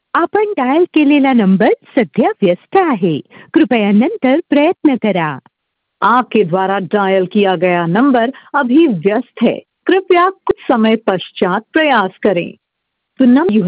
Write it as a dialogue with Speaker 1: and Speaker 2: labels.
Speaker 1: आपण डायल केलेला नंबर सध्या व्यस्त आहे. कृपया नंतर प्रयत्न करा. आपके द्वारा डायल किया गया नंबर अभी व्यस्त है. कृपया कुछ समय पश्चात प्रयास करें. The number you